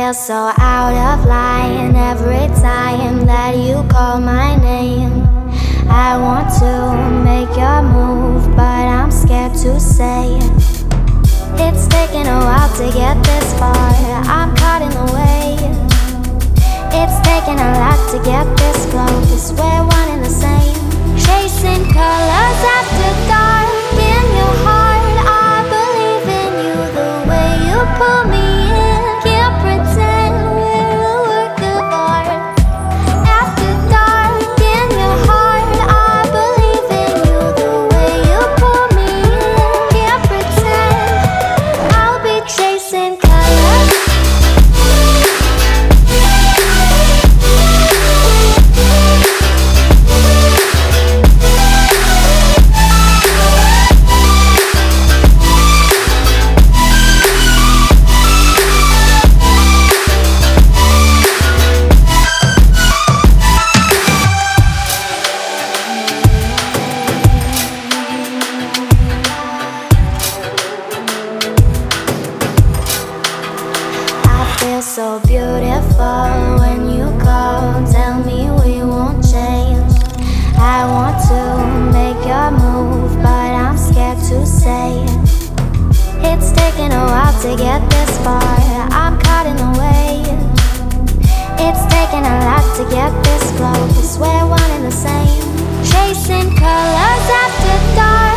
feel so out of line every time that you call my name. I want to make your move, but I'm scared to say it. It's taken a while to get this far, I'm caught in the way. It's taken a lot to get this close, we're one and the same. Chasing colors after dark in your heart, I believe in you the way you pull me in. Can't pretend we're a work of art. After dark in your heart, I believe in you the way you pull me in. Can't pretend I'll be chasing colors. So beautiful when you call, tell me we won't change. I want to make your move, but I'm scared to say it. It's taken a while to get this far, I'm caught in the way. It's taken a lot to get this close, we're one and the same. Chasing colors after dark.